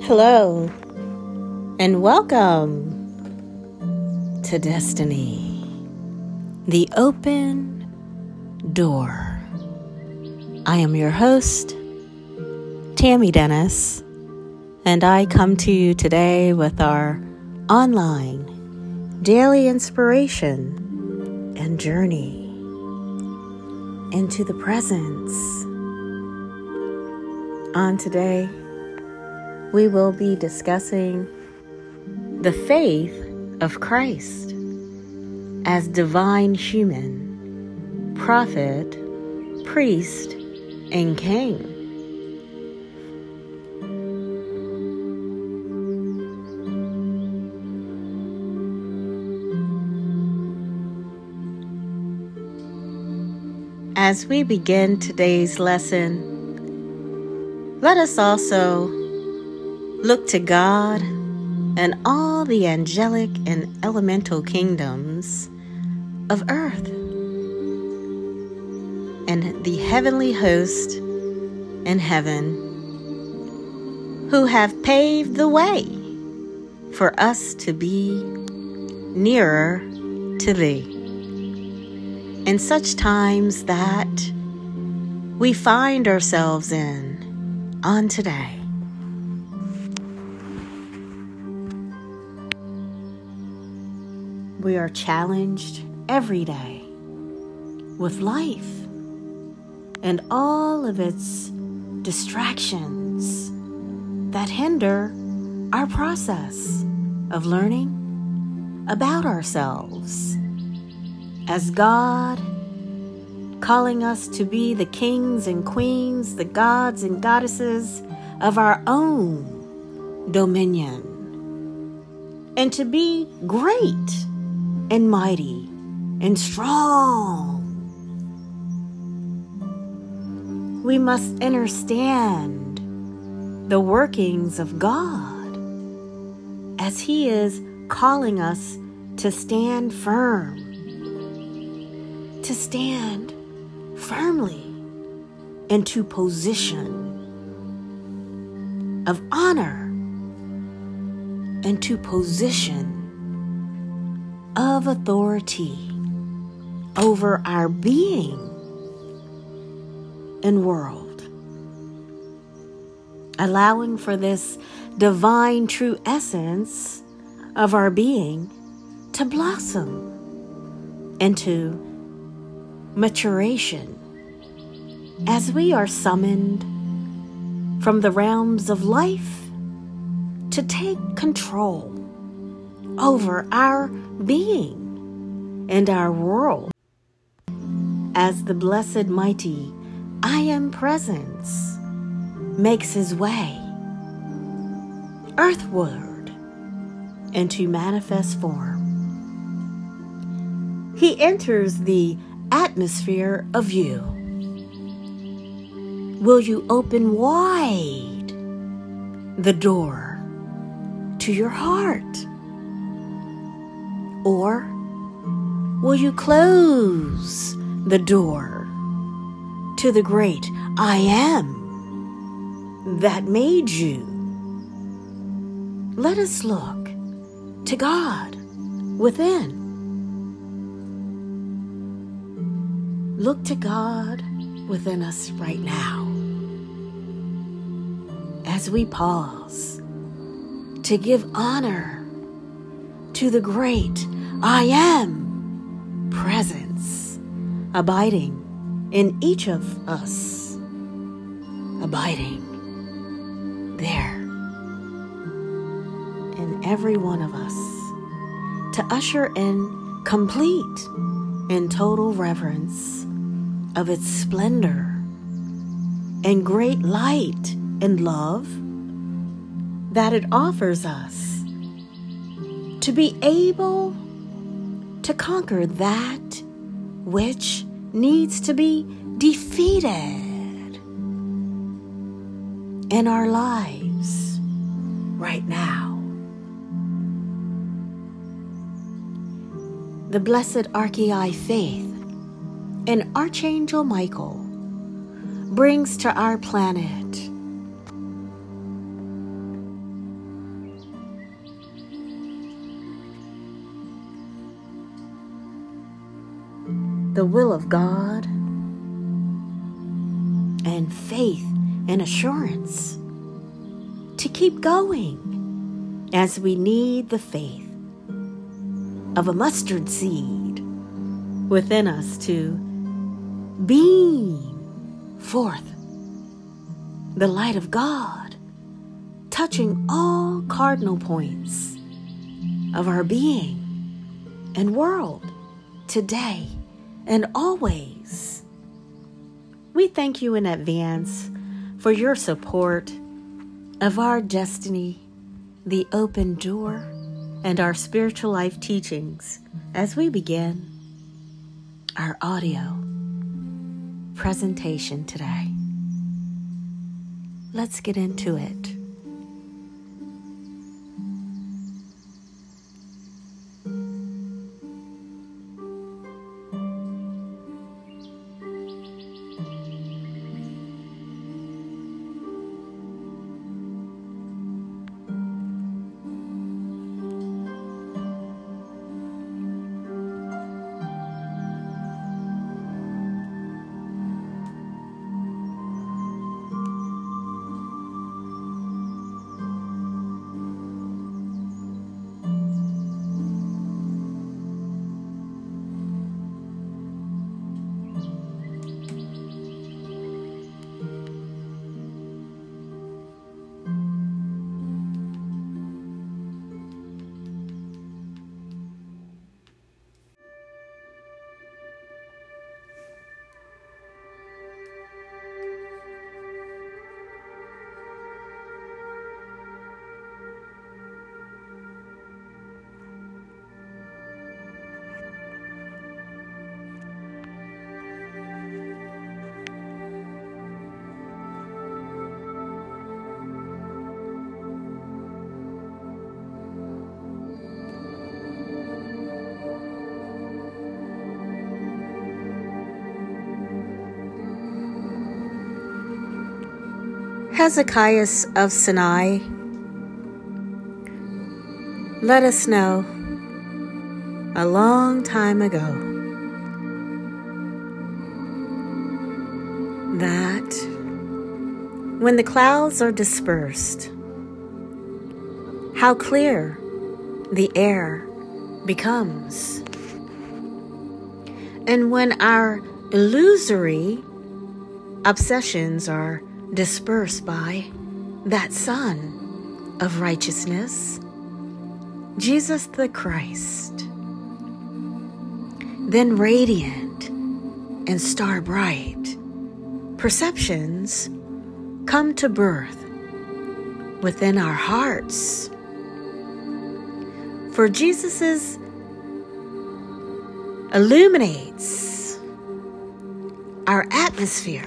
Hello, and welcome to Destiny, the Open Door. I am your host, Tammy Dennis, and I come to you today with our online daily inspiration and journey into the presence. On today, we will be discussing the faith of Christ as divine human, prophet, priest, and king. As we begin today's lesson, let us also look to God and all the angelic and elemental kingdoms of earth and the heavenly host in heaven who have paved the way for us to be nearer to Thee in such times that we find ourselves in on today. We are challenged every day with life and all of its distractions that hinder our process of learning about ourselves as God calling us to be the kings and queens, the gods and goddesses of our own dominion, and to be great and mighty and strong. We must understand the workings of God as He is calling us to stand firm, to stand firmly into position of honor and to position of authority over our being and world, allowing for this divine true essence of our being to blossom into maturation as we are summoned from the realms of life to take control over our being and our world as the blessed mighty I Am Presence makes His way earthward into manifest form. He enters the atmosphere of you. Will you open wide the door to your heart? Or will you close the door to the great I Am that made you? Let us look to God within. Look to God within us right now as we pause to give honor to the great I Am Presence abiding in each of us, abiding there in every one of us, to usher in complete and total reverence of its splendor and great light and love that it offers us, to be able to conquer that which needs to be defeated in our lives right now. The blessed Archie Faith and Archangel Michael brings to our planet the will of God, and faith and assurance to keep going as we need the faith of a mustard seed within us to beam forth the light of God, touching all cardinal points of our being and world today and always. We thank you in advance for your support of our destiny, the open door, and our spiritual life teachings as we begin our audio presentation today. Let's get into it. Hezekiah of Sinai let us know a long time ago that when the clouds are dispersed, how clear the air becomes. And when our illusory obsessions are dispersed by that Son of righteousness, Jesus the Christ, then radiant and star bright, perceptions come to birth within our hearts. For Jesus illuminates our atmosphere.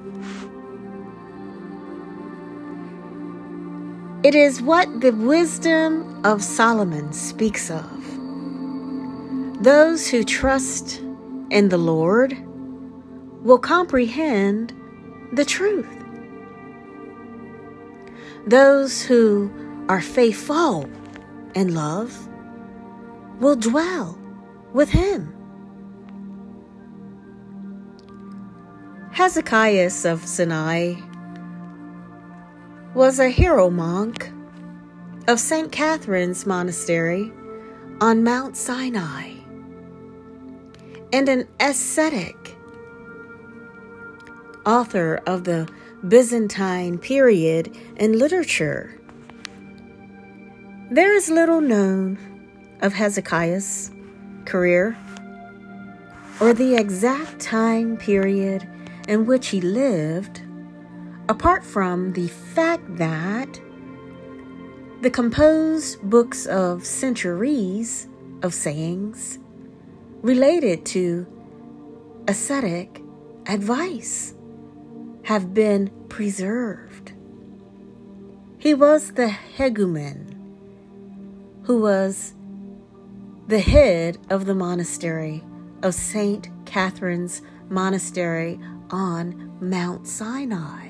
It is what the wisdom of Solomon speaks of. Those who trust in the Lord will comprehend the truth. Those who are faithful in love will dwell with him. Hezekiah of Sinai was a hero monk of St. Catherine's Monastery on Mount Sinai, and an ascetic, author of the Byzantine period in literature. There is little known of Hezekiah's career or the exact time period in which he lived, apart from the fact that the composed books of centuries of sayings related to ascetic advice have been preserved. He was the hegumen who was the head of the monastery of St. Catherine's Monastery on Mount Sinai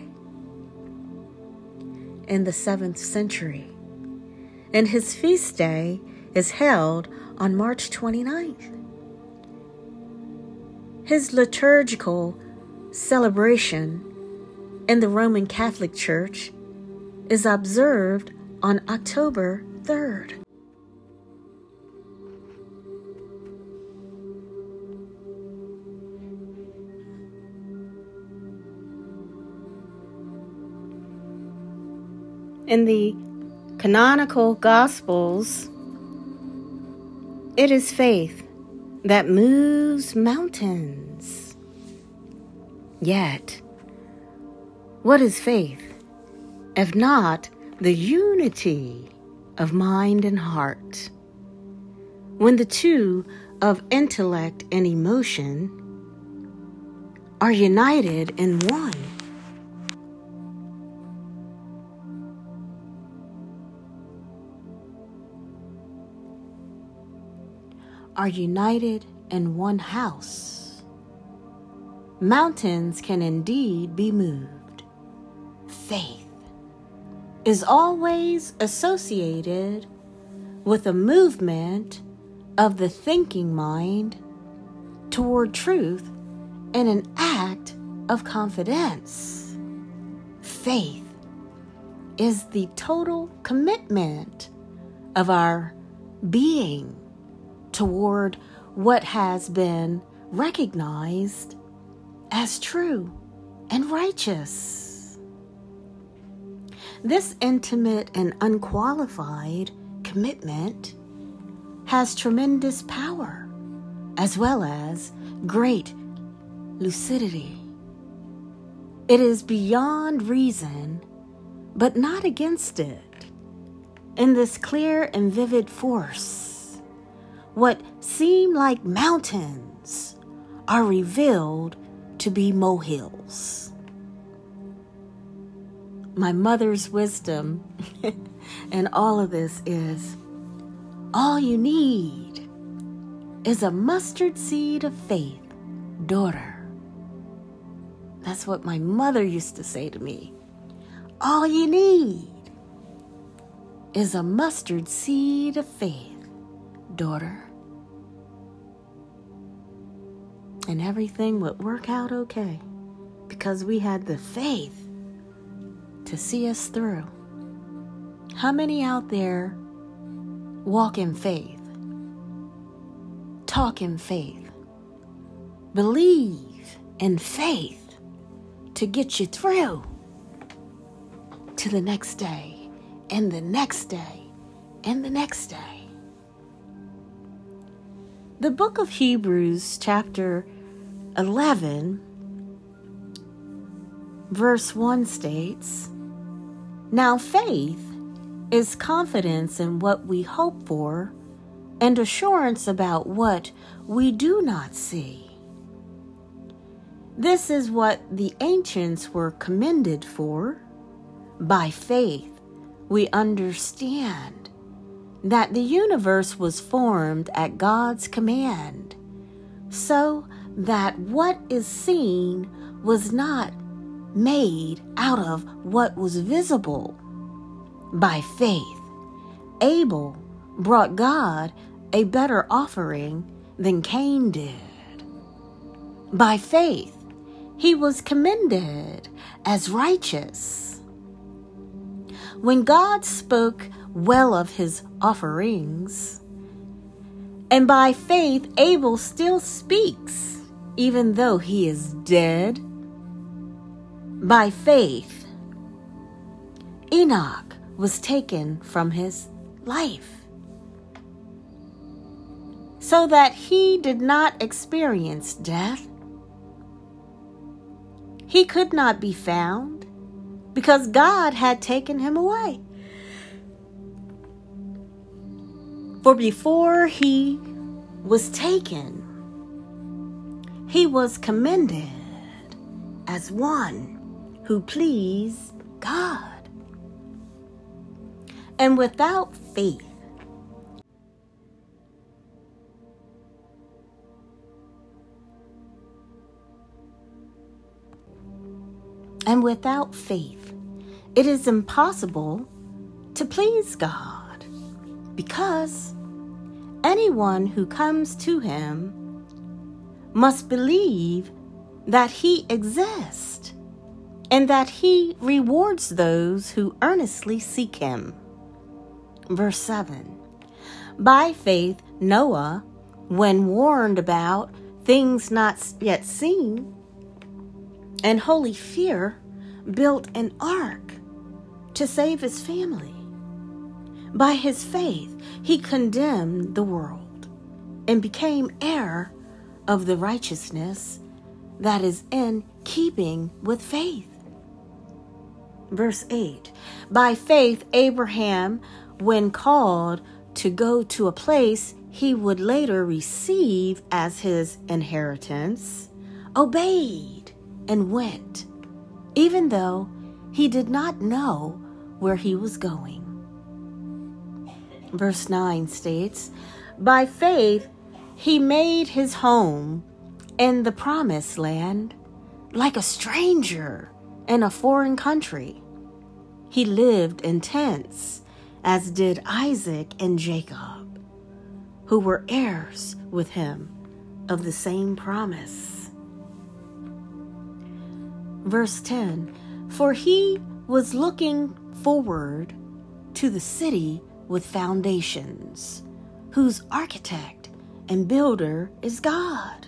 in the 7th century, and his feast day is held on March 29th. His liturgical celebration in the Roman Catholic Church is observed on October 3rd. In the canonical Gospels, it is faith that moves mountains. Yet, what is faith, if not the unity of mind and heart? When the two of intellect and emotion are united in one. Are united in one house, mountains can indeed be moved. Faith is always associated with a movement of the thinking mind toward truth and an act of confidence. Faith is the total commitment of our being toward what has been recognized as true and righteous. This intimate and unqualified commitment has tremendous power as well as great lucidity. It is beyond reason, but not against it. In this clear and vivid force, what seem like mountains are revealed to be molehills. My mother's wisdom in all of this is, all you need is a mustard seed of faith, daughter. That's what my mother used to say to me. All you need is a mustard seed of faith, daughter. And everything would work out okay because we had the faith to see us through. How many out there walk in faith, talk in faith, believe in faith to get you through to the next day and the next day and the next day? The book of Hebrews, chapter 11, verse 1 states, "Now faith is confidence in what we hope for and assurance about what we do not see. This is what the ancients were commended for. By faith, we understand that the universe was formed at God's command, so that what is seen was not made out of what was visible. By faith, Abel brought God a better offering than Cain did. By faith, he was commended as righteous. When God spoke well of his offerings, and by faith, Abel still speaks, even though he is dead. By faith, Enoch was taken from his life, so that he did not experience death. He could not be found because God had taken him away. For before he was taken, he was commended as one who pleased God. And without faith, it is impossible to please God, because anyone who comes to him must believe that he exists and that he rewards those who earnestly seek him. Verse 7. By faith, Noah, when warned about things not yet seen, and holy fear, built an ark to save his family. By his faith, he condemned the world and became heir of the righteousness that is in keeping with faith. Verse 8. By faith, Abraham, when called to go to a place he would later receive as his inheritance, obeyed and went, even though he did not know where he was going. Verse 9 states, by faith he made his home in the promised land like a stranger in a foreign country. He lived in tents, as did Isaac and Jacob, who were heirs with him of the same promise. Verse 10, for he was looking forward to the city with foundations, whose architect and builder is God.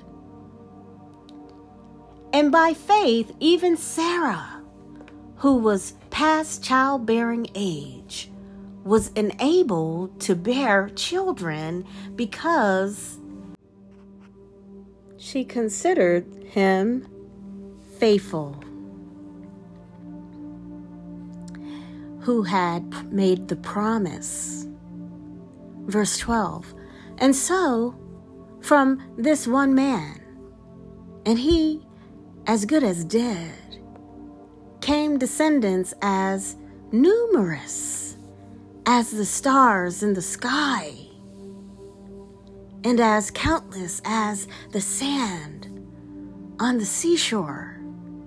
And by faith, even Sarah, who was past childbearing age, was enabled to bear children because she considered him faithful, who had made the promise. Verse 12, and so from this one man, and he as good as dead, came descendants as numerous as the stars in the sky, and as countless as the sand on the seashore.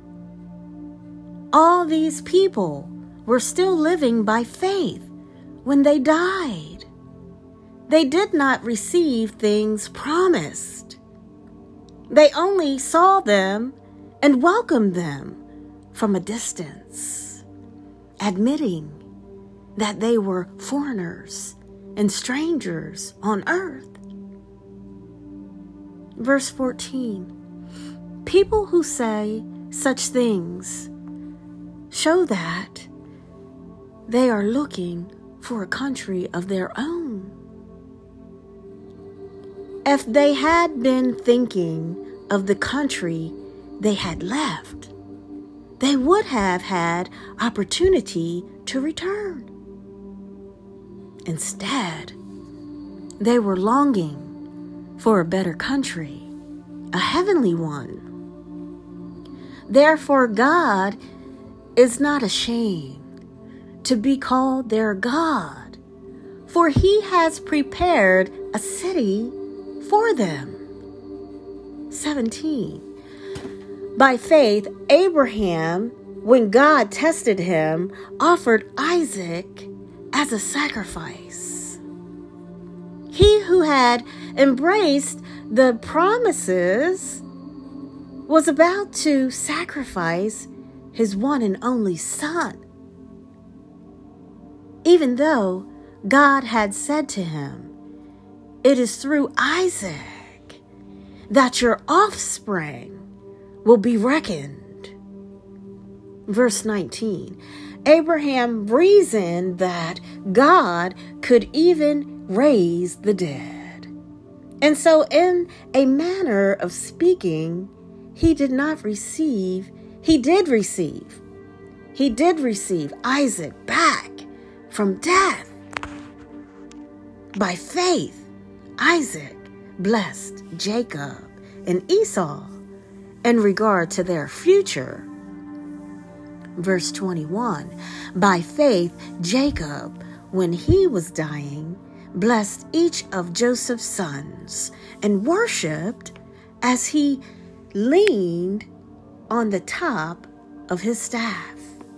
All these people were still living by faith when they died. They did not receive things promised. They only saw them and welcomed them from a distance, admitting that they were foreigners and strangers on earth. Verse 14, people who say such things show that they are looking for a country of their own. If they had been thinking of the country they had left, they would have had opportunity to return. Instead, they were longing for a better country, a heavenly one. Therefore, God is not ashamed to be called their God, for he has prepared a city for them. 17. By faith, Abraham, when God tested him, offered Isaac as a sacrifice. He who had embraced the promises was about to sacrifice his one and only son, even though God had said to him, it is through Isaac that your offspring will be reckoned. Verse 19, Abraham reasoned that God could even raise the dead. And so in a manner of speaking, he did receive Isaac back from death. By faith, Isaac blessed Jacob and Esau in regard to their future. Verse 21, by faith, Jacob, when he was dying, blessed each of Joseph's sons and worshipped as he leaned on the top of his staff.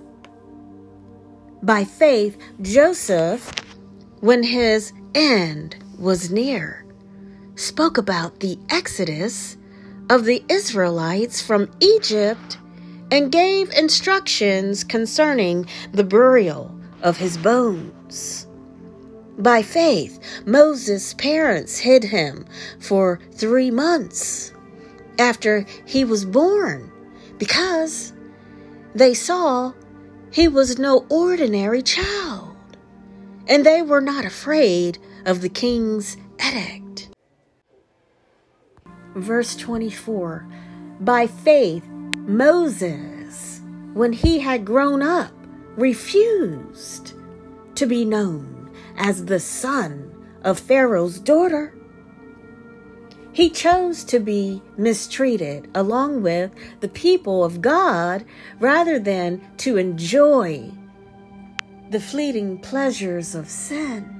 By faith, Joseph, when his end was near, spoke about the exodus of the Israelites from Egypt and gave instructions concerning the burial of his bones. By faith, Moses' parents hid him for 3 months after he was born because they saw he was no ordinary child, and they were not afraid of the king's edict. Verse 24, by faith, Moses, when he had grown up, refused to be known as the son of Pharaoh's daughter. He chose to be mistreated along with the people of God rather than to enjoy the fleeting pleasures of sin.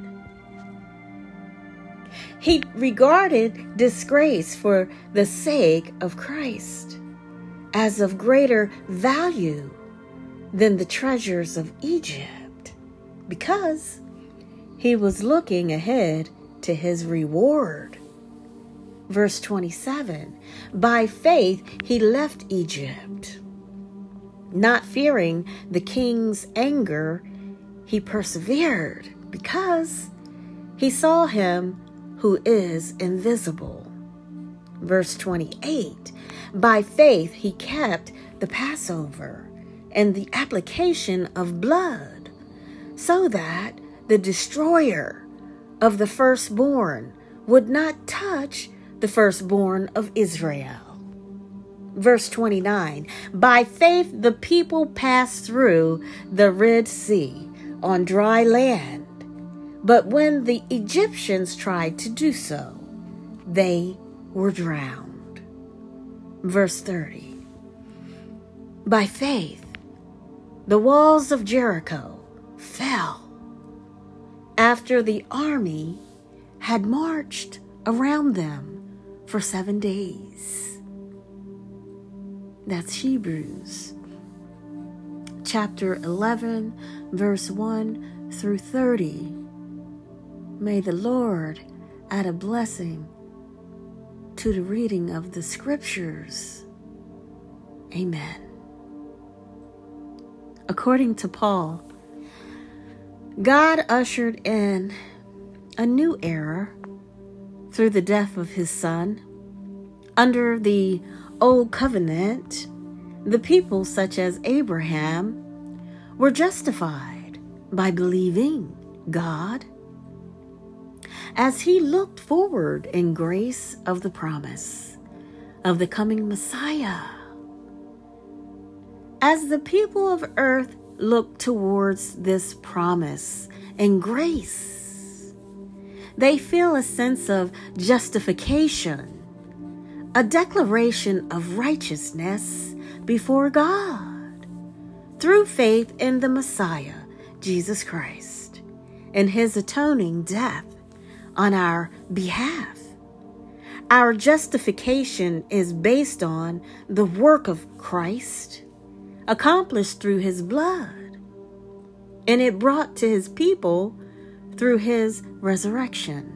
He regarded disgrace for the sake of Christ as of greater value than the treasures of Egypt, because he was looking ahead to his reward. Verse 27, by faith he left Egypt. Not fearing the king's anger, he persevered because he saw him who is invisible. Verse 28, by faith he kept the Passover and the application of blood, so that the destroyer of the firstborn would not touch the firstborn of Israel. Verse 29, by faith the people passed through the Red Sea on dry land, but when the Egyptians tried to do so, they were drowned. Verse 30, by faith the walls of Jericho fell after the army had marched around them for 7 days. That's Hebrews chapter 11, verse 1 through 30. May the Lord add a blessing to the reading of the scriptures. Amen. According to Paul, God ushered in a new era through the death of his son. Under the old covenant, the people such as Abraham were justified by believing God as he looked forward in grace of the promise of the coming Messiah. As the people of earth look towards this promise and grace, they feel a sense of justification, a declaration of righteousness before God through faith in the Messiah, Jesus Christ, and his atoning death on our behalf. Our justification is based on the work of Christ, accomplished through his blood, and it brought to his people through his resurrection.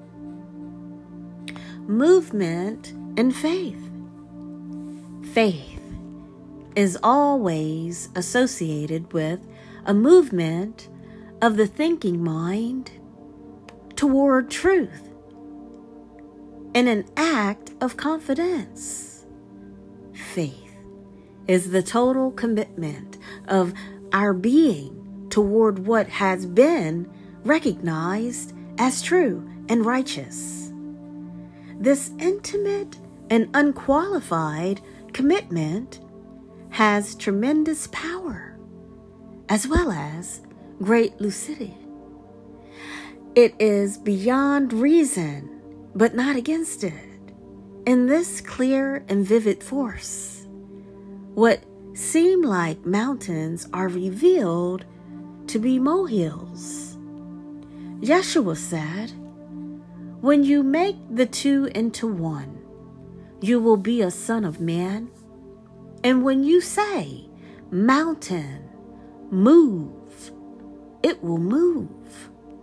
Movement and faith. Faith is always associated with a movement of the thinking mind toward truth and an act of confidence. Faith is the total commitment of our being toward what has been recognized as true and righteous. This intimate and unqualified commitment has tremendous power as well as great lucidity. It is beyond reason, but not against it. In this clear and vivid force, what seem like mountains are revealed to be molehills. Yeshua said, when you make the two into one, you will be a son of man. And when you say, mountain, move, it will move.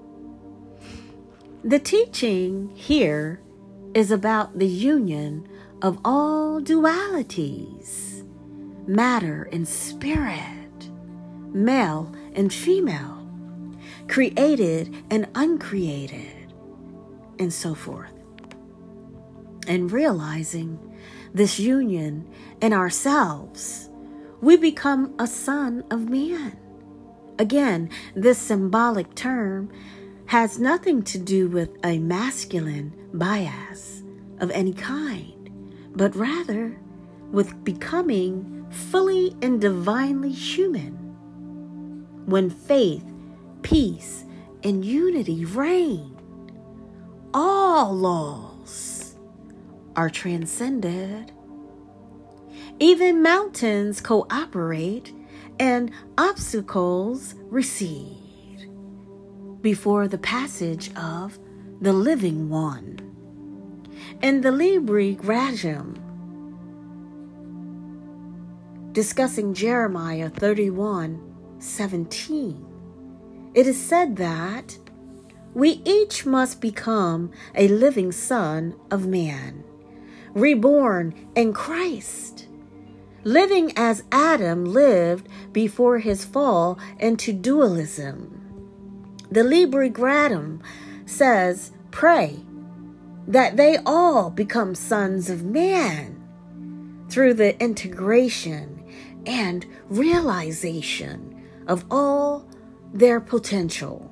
The teaching here is about the union of all dualities, matter and spirit, male and female, created and uncreated, and so forth. And realizing this union in ourselves, we become a son of man. Again, this symbolic term has nothing to do with a masculine bias of any kind, but rather with becoming fully and divinely human. When faith, peace, and unity reign, all laws are transcended. Even mountains cooperate and obstacles recede before the passage of the living one. In the Liber Gracium, discussing Jeremiah 31:17, it is said that we each must become a living son of man, reborn in Christ, living as Adam lived before his fall into dualism. The Liber Gracium says, pray that they all become sons of man through the integration and realization of all their potential.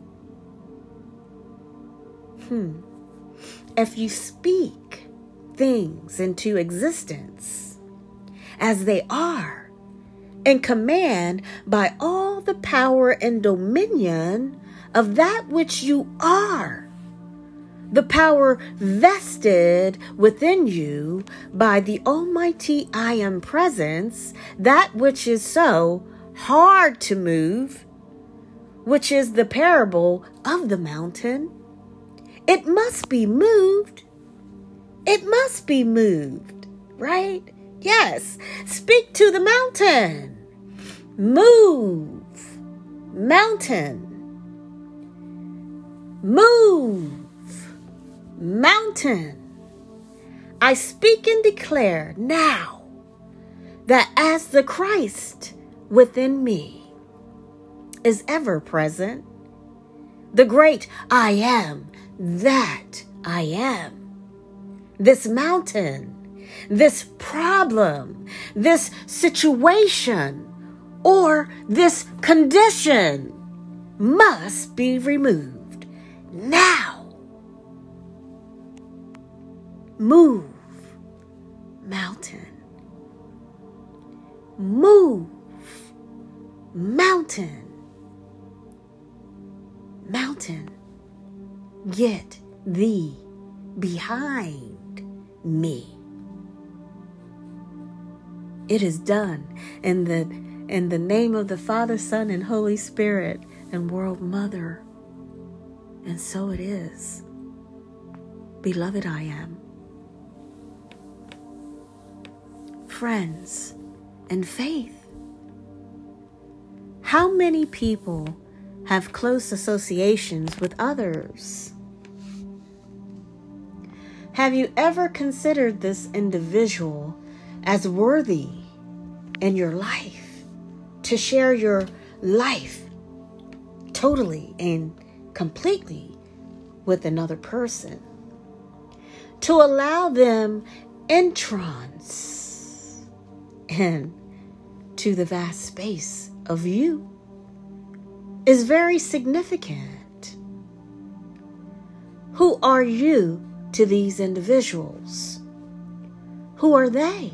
If you speak things into existence as they are, and command by all the power and dominion of that which you are, the power vested within you by the Almighty I Am Presence, that which is so hard to move, which is the parable of the mountain, it must be moved. It must be moved, right? Yes. Speak to the mountain. Move. Mountain. Move. Mountain. I speak and declare now that as the Christ within me is ever present, the great I am that I am, this mountain, this problem, this situation, or this condition must be removed now. Move, mountain. Move, mountain. Mountain, get thee behind me. It is done in the name of the Father, Son, and Holy Spirit, and World Mother. And so it is. Beloved I am. Friends and faith. How many people have close associations with others? Have you ever considered this individual as worthy in your life to share your life totally and completely with another person? To allow them entrance into the vast space of you is very significant. Who are you to these individuals? Who are they?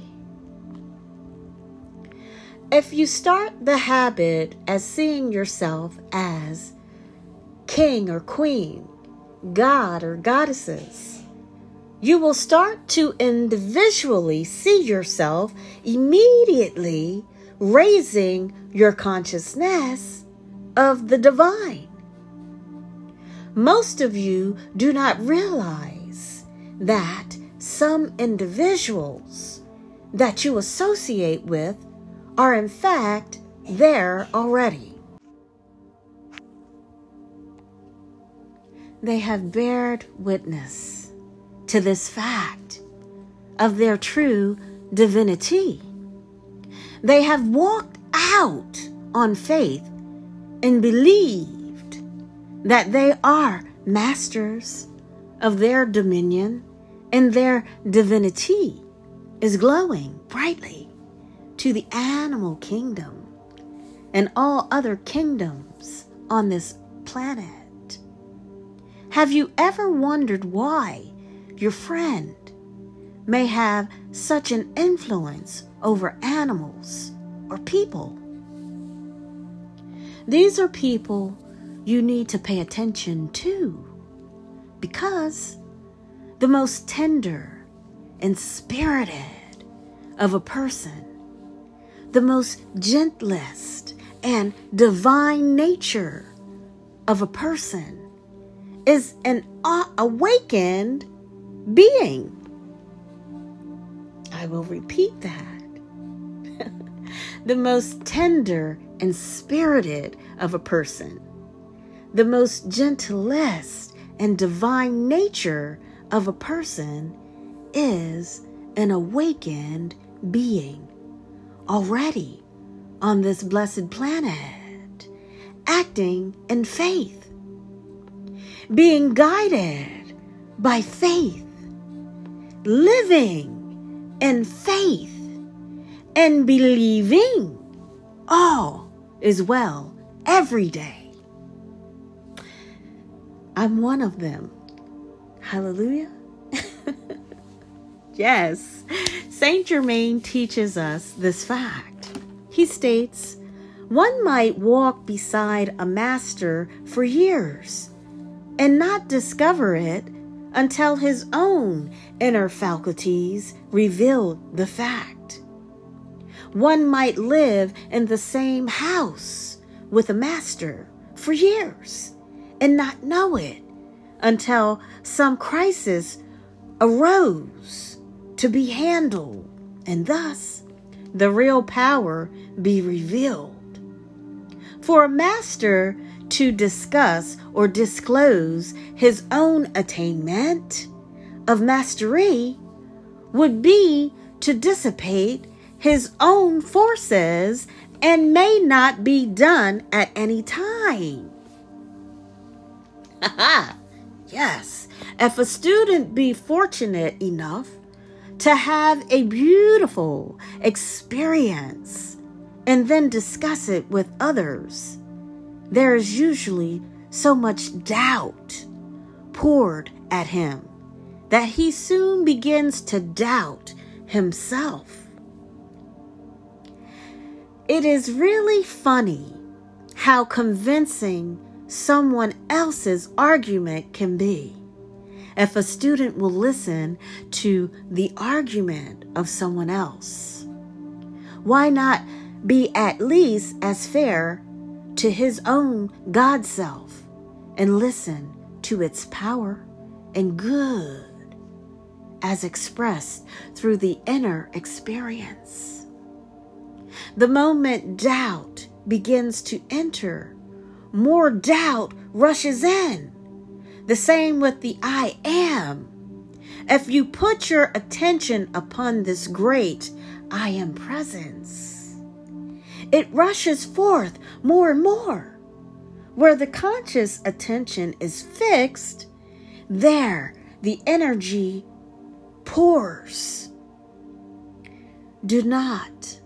If you start the habit as seeing yourself as king or queen, god or goddesses, you will start to individually see yourself immediately raising your consciousness of the divine. Most of you do not realize that some individuals that you associate with are in fact there already. They have bared witness to this fact of their true divinity. They have walked out on faith and believed that they are masters of their dominion, and their divinity is glowing brightly to the animal kingdom and all other kingdoms on this planet. Have you ever wondered why your friend may have such an influence over animals or people? These are people you need to pay attention to, because the most tender and spirited of a person, the most gentlest and divine nature of a person, is an awakened being. I will repeat that. The most tender and spirited of a person, the most gentlest and divine nature of a person, is an awakened being already on this blessed planet, acting in faith, being guided by faith, living in faith, and believing all is well every day. I'm one of them. Hallelujah. Yes, Saint Germain teaches us this fact. He states, one might walk beside a master for years and not discover it until his own inner faculties revealed the fact. One might live in the same house with a master for years and not know it until some crisis arose to be handled, and thus the real power be revealed. For a master to discuss or disclose his own attainment of mastery would be to dissipate his own forces and may not be done at any time. Yes, if a student be fortunate enough to have a beautiful experience and then discuss it with others, there is usually so much doubt poured at him that he soon begins to doubt himself. It is really funny how convincing someone else's argument can be if a student will listen to the argument of someone else. Why not be at least as fair to his own God self and listen to its power and good as expressed through the inner experience? The moment doubt begins to enter, more doubt rushes in. The same with the I am. If you put your attention upon this great I am presence, it rushes forth more and more. Where the conscious attention is fixed, there the energy pours. Do not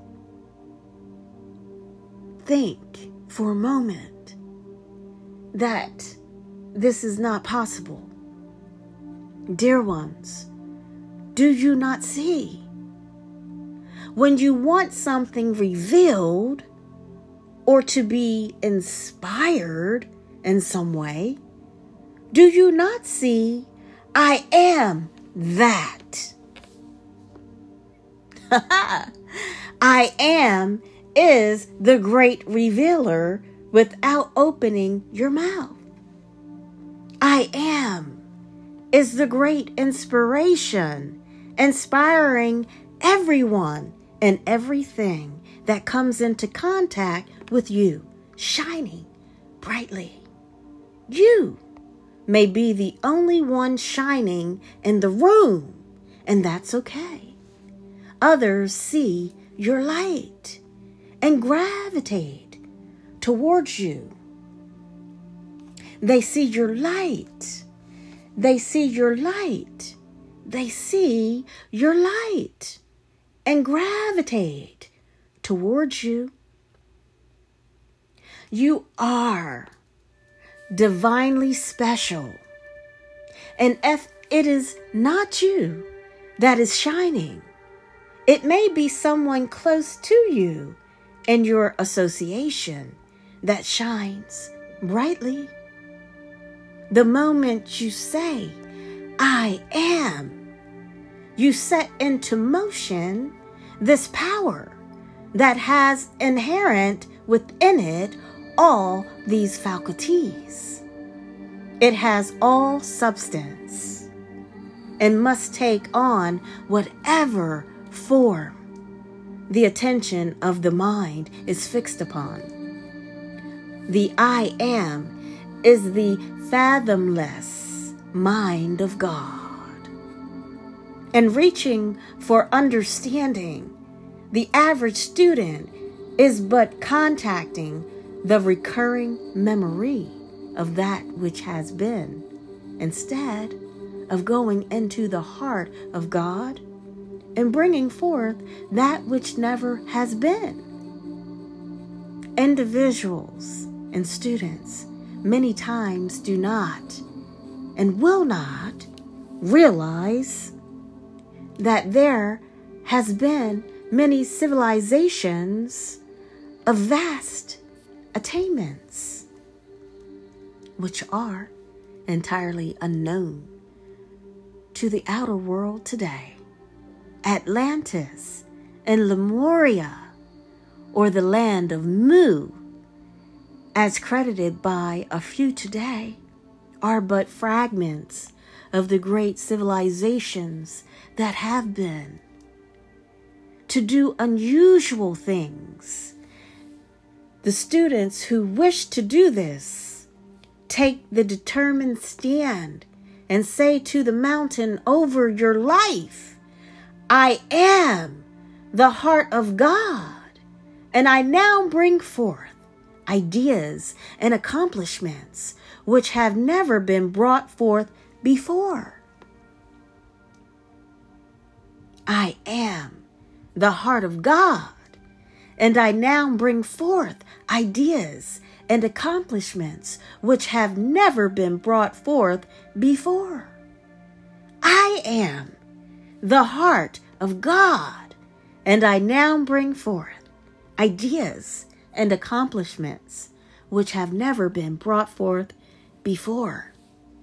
think for a moment that this is not possible. Dear ones, do you not see? When you want something revealed or to be inspired in some way, do you not see I am that? I am is the great revealer without opening your mouth. I am is the great inspiration, inspiring everyone and everything that comes into contact with you, shining brightly. You may be the only one shining in the room, and that's okay. others see your light and gravitate towards you. They see your light. They see your light. They see your light and gravitate towards you. You are divinely special. And if it is not you that is shining, it may be someone close to you in your association that shines brightly. The moment you say, I am, you set into motion this power that has inherent within it all these faculties. It has all substance and must take on whatever form the attention of the mind is fixed upon. The I am is the fathomless mind of God. And reaching for understanding, the average student is but contacting the recurring memory of that which has been, instead of going into the heart of God and bringing forth that which never has been. Individuals and students many times do not and will not realize that there has been many civilizations of vast attainments which are entirely unknown to the outer world today. Atlantis and Lemuria, or the land of Mu, as credited by a few today, are but fragments of the great civilizations that have been. To do unusual things, the students who wish to do this take the determined stand and say to the mountain over your life, I am the heart of God, and I now bring forth ideas and accomplishments which have never been brought forth before. I am the heart of God, and I now bring forth ideas and accomplishments which have never been brought forth before. I am the heart of God, and I now bring forth ideas and accomplishments which have never been brought forth before.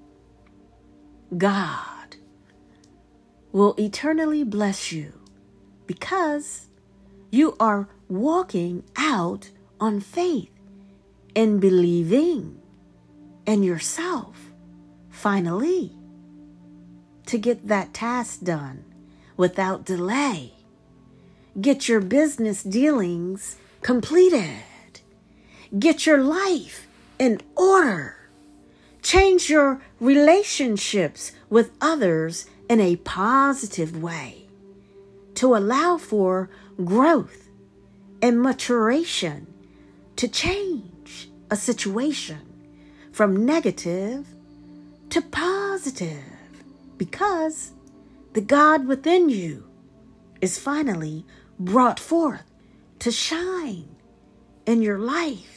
God will eternally bless you because you are walking out on faith and believing in yourself finally to get that task done without delay. Get your business dealings completed. Get your life in order. Change your relationships with others in a positive way to allow for growth and maturation, to change a situation from negative to positive, because the God within you is finally brought forth to shine in your life.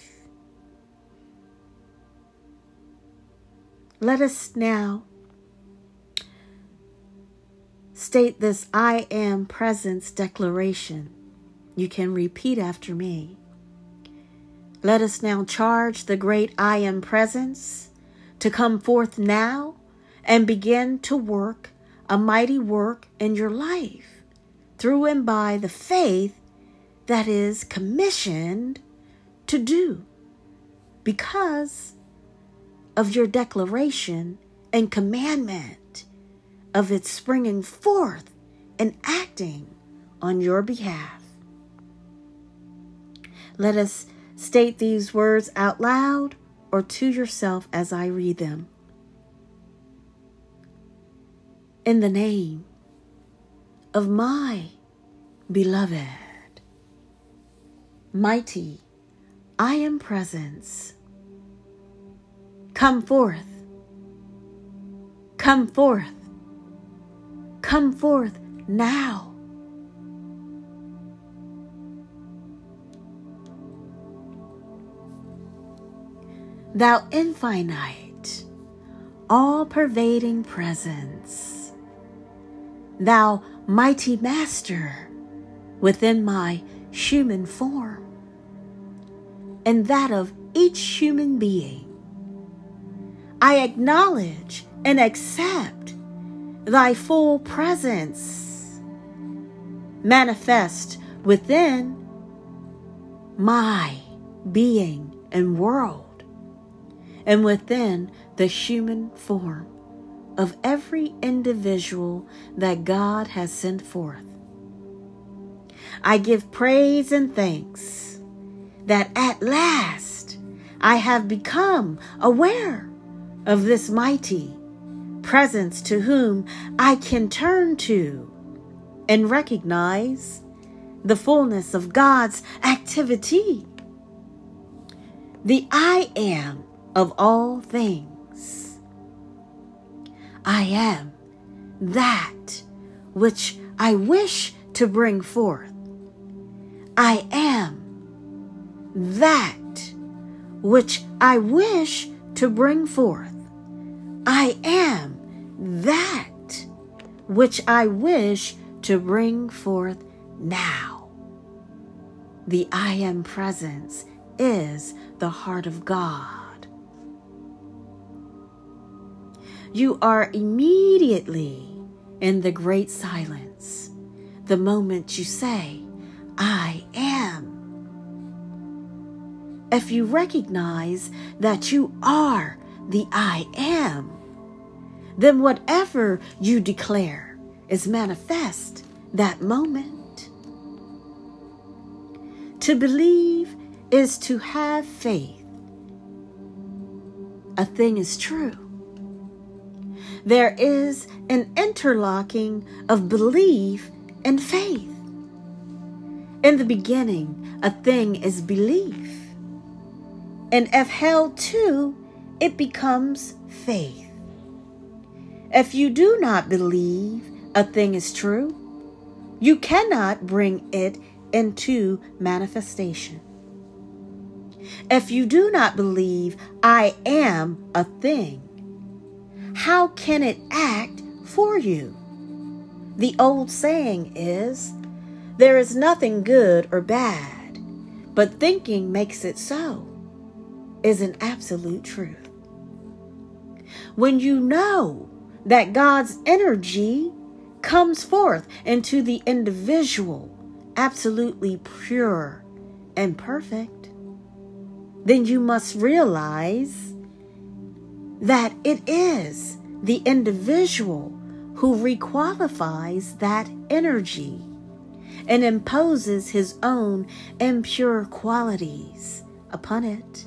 Let us now state this I am presence declaration. You can repeat after me. Let us now charge the great I am presence to come forth now and begin to work a mighty work in your life through and by the faith that is commissioned to do because of your declaration and commandment of its springing forth and acting on your behalf. Let us state these words out loud or to yourself as I read them. In the name of my Beloved, mighty, I am presence. Come forth. Come forth. Come forth now. Thou infinite, all-pervading presence, thou mighty master within my human form and that of each human being, I acknowledge and accept thy full presence manifest within my being and world and within the human form of every individual that God has sent forth. I give praise and thanks that at last I have become aware of this mighty presence to whom I can turn to and recognize the fullness of God's activity. The I am of all things. I am that which I wish to bring forth. I am that which I wish to bring forth. I am that which I wish to bring forth now. The I am presence is the heart of God. You are immediately in the great silence the moment you say, I am. If you recognize that you are the I am, then whatever you declare is manifest that moment. To believe is to have faith. A thing is true. There is an interlocking of belief and faith. In the beginning, a thing is belief. And if held to, it becomes faith. If you do not believe a thing is true, you cannot bring it into manifestation. If you do not believe I am a thing, how can it act for you? The old saying is, there is nothing good or bad, but thinking makes it so, is an absolute truth. When you know that God's energy comes forth into the individual, absolutely pure and perfect, then you must realize that it is the individual who requalifies that energy and imposes his own impure qualities upon it.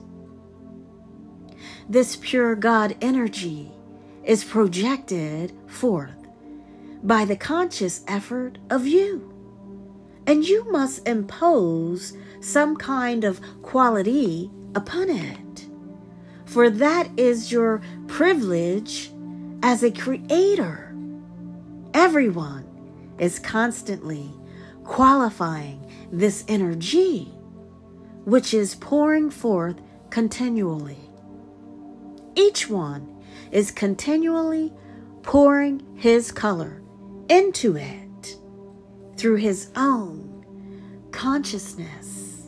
This pure God energy is projected forth by the conscious effort of you. And you must impose some kind of quality upon it. For that is your privilege as a creator. Everyone is constantly qualifying this energy, which is pouring forth continually. Each one is continually pouring his color into it through his own consciousness.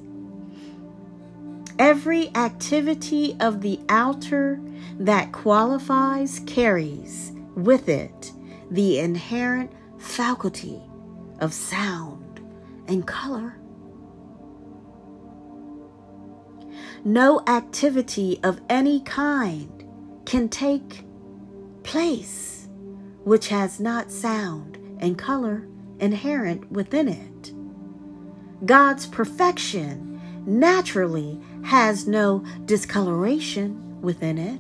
Every activity of the outer that qualifies carries with it the inherent faculty of sound and color. No activity of any kind can take place which has not sound and color inherent within it. God's perfection naturally has no discoloration within it.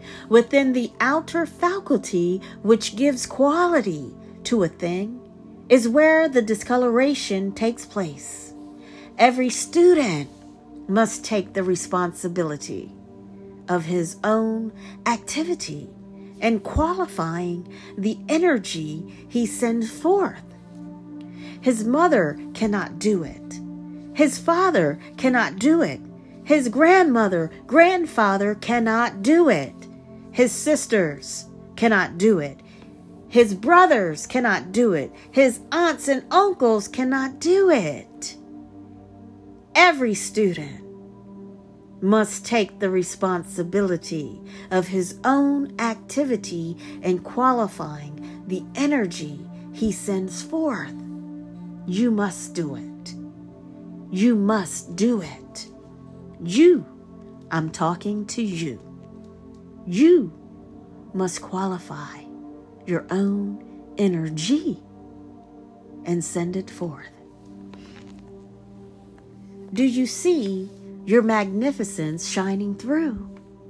Within the outer faculty which gives quality to a thing is where the discoloration takes place. Every student must take the responsibility of his own activity and qualifying the energy he sends forth. His mother cannot do it. His father cannot do it. His grandmother, grandfather cannot do it. His sisters cannot do it. His brothers cannot do it. His aunts and uncles cannot do it. Every student must take the responsibility of his own activity and qualifying the energy he sends forth. You must do it. You must do it. You, I'm talking to you. You must qualify your own energy and send it forth. Do you see your magnificence shining through?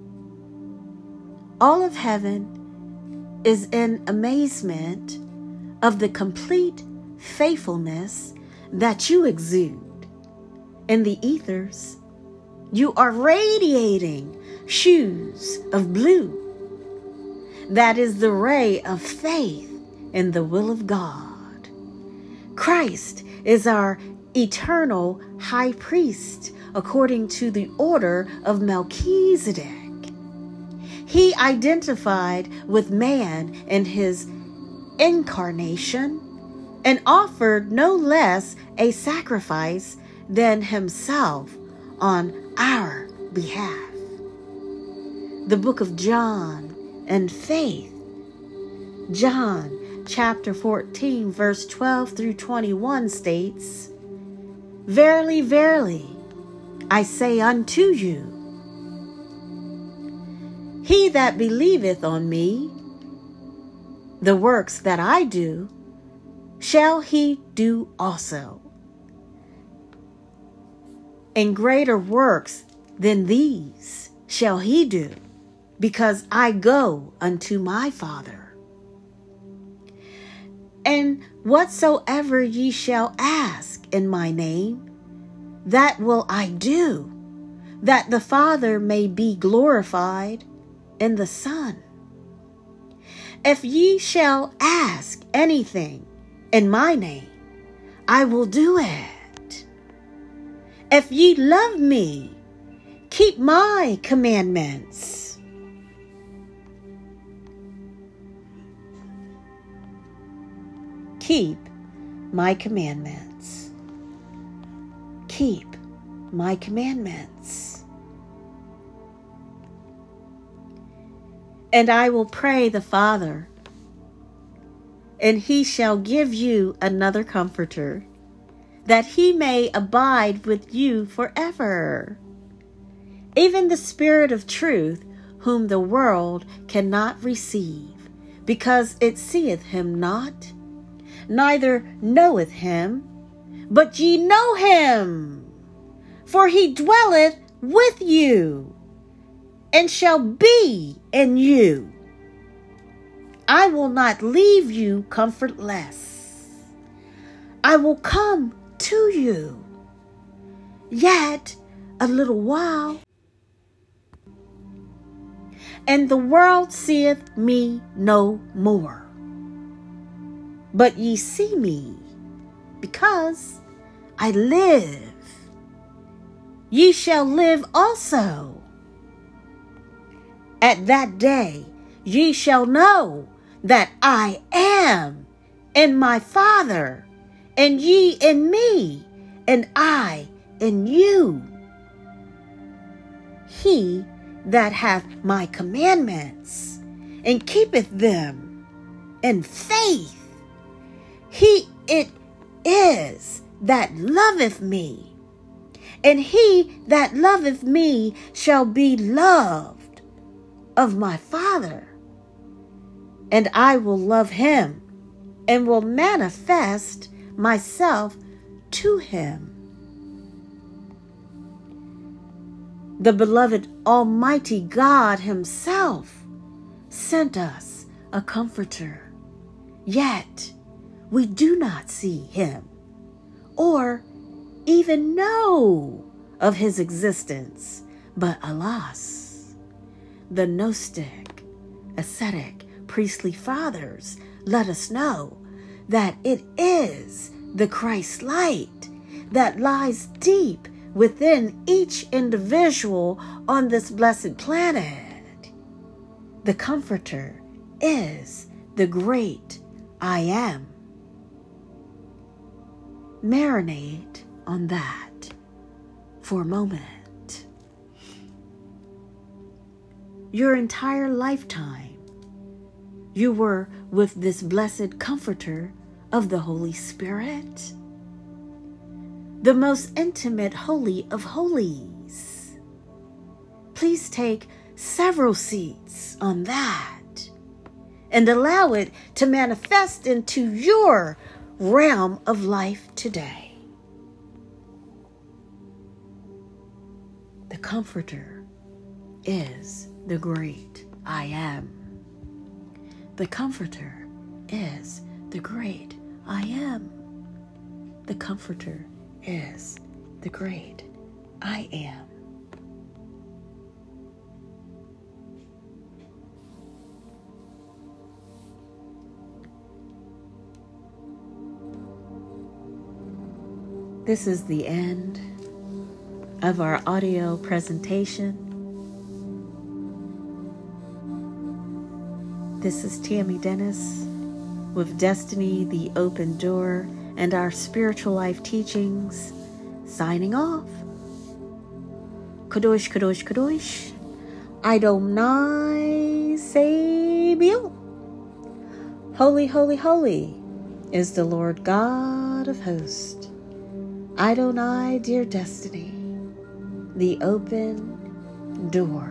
All of heaven is in amazement of the complete faithfulness that you exude. In the ethers, you are radiating hues of blue. That is the ray of faith in the will of God. Christ is our eternal high priest according to the order of Melchizedek. He identified with man in his incarnation and offered no less a sacrifice than himself on our behalf. The book of John and faith, John chapter 14, verse 12 through 21 states, "Verily, verily, I say unto you, he that believeth on me, the works that I do, shall he do also. And greater works than these shall he do, because I go unto my Father. And whatsoever ye shall ask in my name, that will I do, that the Father may be glorified in the Son. If ye shall ask anything in my name, I will do it. If ye love me, keep my commandments." Keep my commandments. Keep my commandments. And I will pray the Father, and he shall give you another comforter, that he may abide with you forever, even the Spirit of truth, whom the world cannot receive, because it seeth him not, neither knoweth him, but ye know him, for he dwelleth with you, and shall be in you. I will not leave you comfortless. I will come to you. Yet a little while, and the world seeth me no more. But ye see me, because I live. Ye shall live also. At that day ye shall know that I am in my Father, and ye in me, and I in you. He that hath my commandments, and keepeth them in faith, he it is that loveth me, and he that loveth me shall be loved of my Father, and I will love him, and will manifest myself to him. The beloved Almighty God himself sent us a comforter, yet we do not see him or even know of his existence. But alas, the Gnostic, ascetic, priestly fathers let us know that it is the Christ light that lies deep within each individual on this blessed planet. The Comforter is the great I Am. Marinate on that for a moment. Your entire lifetime, you were with this blessed Comforter of the Holy Spirit, the most intimate Holy of Holies. Please take several seats on that and allow it to manifest into your realm of life today. The Comforter is the great I Am. The Comforter is the great I Am. The Comforter is the great I Am. This is the end of our audio presentation. This is Tammy Dennis with Destiny, the Open Door, and our Spiritual Life Teachings, signing off. Kadosh, Kadosh, Kadosh, Adonai Sabaoth. Holy, holy, holy is the Lord God of hosts. Adonai, dear Destiny, the open door.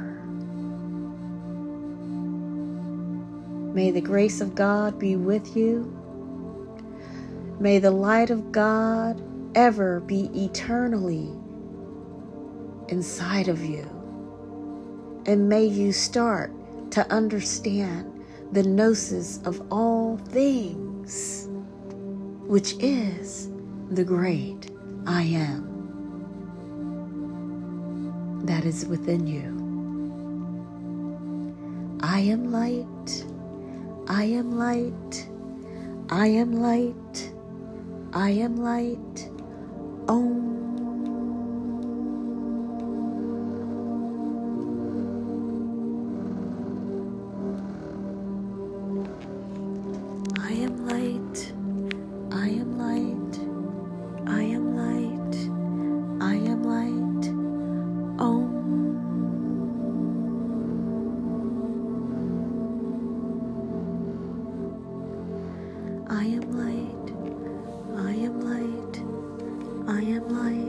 May the grace of God be with you. May the light of God ever be eternally inside of you. And may you start to understand the gnosis of all things, which is the great I Am that is within you. I am light. I am light. I am light. I am light. Om. I am light. I am light. I am light. I am light. Om. I am light. I am light. I am light.